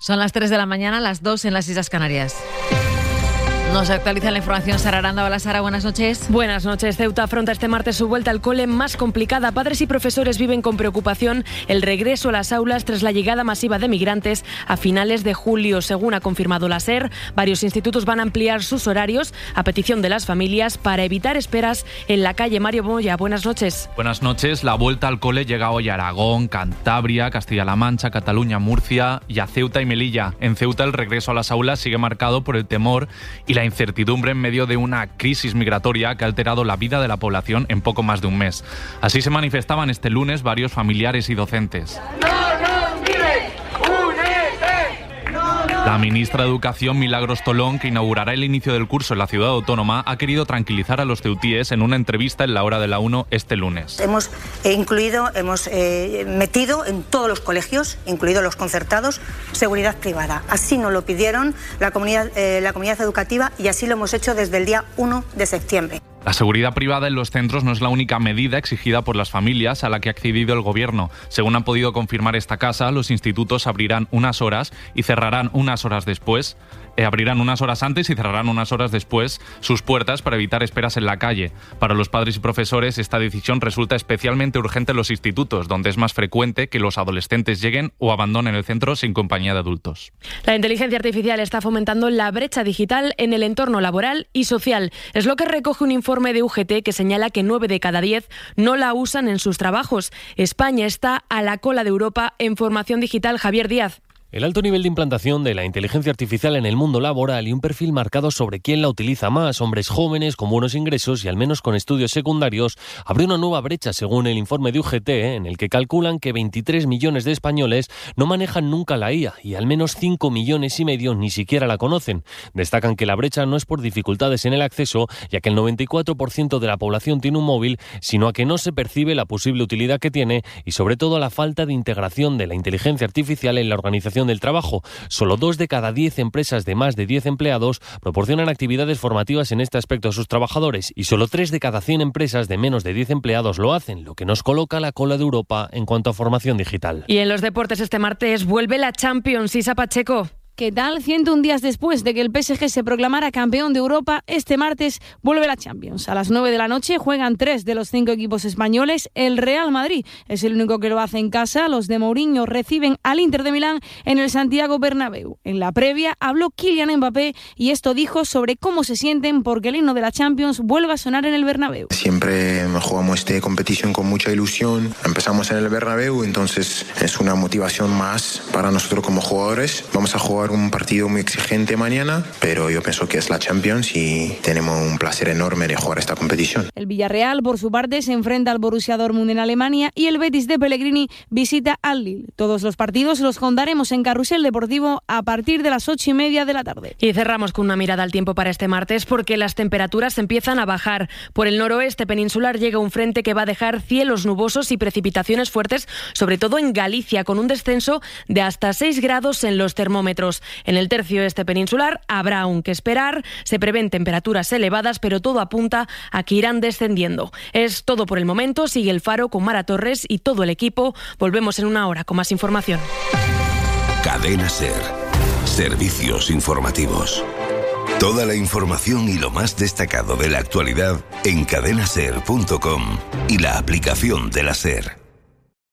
Son las 3 de la mañana, las 2 en las Islas Canarias. Nos actualiza la información Sara Aranda. Hola Sara, buenas noches. Buenas noches. Ceuta afronta este martes su vuelta al cole más complicada. Padres y profesores viven con preocupación el regreso a las aulas tras la llegada masiva de migrantes a finales de julio. Según ha confirmado la SER, varios institutos van a ampliar sus horarios a petición de las familias para evitar esperas en la calle. Mario Moya, buenas noches. Buenas noches. La vuelta al cole llega hoy a Aragón, Cantabria, Castilla-La Mancha, Cataluña, Murcia y a Ceuta y Melilla. En Ceuta el regreso a las aulas sigue marcado por el temor y la incertidumbre en medio de una crisis migratoria que ha alterado la vida de la población en poco más de un mes. Así se manifestaban este lunes varios familiares y docentes. La ministra de Educación, Milagros Tolón, que inaugurará el inicio del curso en la ciudad autónoma, ha querido tranquilizar a los ceutíes en una entrevista en La Hora de la 1 este lunes. Hemos metido en todos los colegios, incluidos los concertados, seguridad privada. Así nos lo pidieron la comunidad educativa y así lo hemos hecho desde el día 1 de septiembre. La seguridad privada en los centros no es la única medida exigida por las familias a la que ha accedido el Gobierno. Según han podido confirmar esta casa, los institutos abrirán unas horas y cerrarán unas horas después. Abrirán unas horas antes y cerrarán unas horas después sus puertas para evitar esperas en la calle. Para los padres y profesores, esta decisión resulta especialmente urgente en los institutos, donde es más frecuente que los adolescentes lleguen o abandonen el centro sin compañía de adultos. La inteligencia artificial está fomentando la brecha digital en el entorno laboral y social. Es lo que recoge un informe de UGT que señala que 9 de cada 10 no la usan en sus trabajos. España está a la cola de Europa en formación digital. Javier Díaz. El alto nivel de implantación de la inteligencia artificial en el mundo laboral y un perfil marcado sobre quién la utiliza más, hombres jóvenes con buenos ingresos y al menos con estudios secundarios, abre una nueva brecha según el informe de UGT, en el que calculan que 23 millones de españoles no manejan nunca la IA y al menos 5,5 millones ni siquiera la conocen. Destacan que la brecha no es por dificultades en el acceso, ya que el 94% de la población tiene un móvil, sino a que no se percibe la posible utilidad que tiene y sobre todo a la falta de integración de la inteligencia artificial en la organización del trabajo. Solo 2 de cada 10 empresas de más de 10 empleados proporcionan actividades formativas en este aspecto a sus trabajadores y solo 3 de cada 100 empresas de menos de 10 empleados lo hacen, lo que nos coloca a la cola de Europa en cuanto a formación digital. Y en los deportes este martes vuelve la Champions. Isa Pacheco. ¿Qué tal? 101 días después de que el PSG se proclamara campeón de Europa, este martes vuelve la Champions. A las 9 de la noche juegan 3 de los 5 equipos españoles. El Real Madrid es el único que lo hace en casa. Los de Mourinho reciben al Inter de Milán en el Santiago Bernabéu. En la previa habló Kylian Mbappé y esto dijo sobre cómo se sienten porque el himno de la Champions vuelve a sonar en el Bernabéu. Siempre jugamos esta competición con mucha ilusión. Empezamos en el Bernabéu, entonces es una motivación más para nosotros como jugadores. Vamos a jugar un partido muy exigente mañana, pero yo pienso que es la Champions y tenemos un placer enorme de jugar esta competición. El Villarreal, por su parte, se enfrenta al Borussia Dortmund en Alemania y el Betis de Pellegrini visita al Lille. Todos los partidos los contaremos en Carrusel Deportivo a partir de las 8:30 de la tarde. Y cerramos con una mirada al tiempo para este martes porque las temperaturas empiezan a bajar. Por el noroeste peninsular llega un frente que va a dejar cielos nubosos y precipitaciones fuertes, sobre todo en Galicia, con un descenso de hasta 6 grados en los termómetros. En el tercio este peninsular habrá aún que esperar, se prevén temperaturas elevadas, pero todo apunta a que irán descendiendo. Es todo por el momento, sigue el Faro con Mara Torres y todo el equipo. Volvemos en una hora con más información. Cadena SER. Servicios informativos. Toda la información y lo más destacado de la actualidad en cadenaser.com y la aplicación de la SER.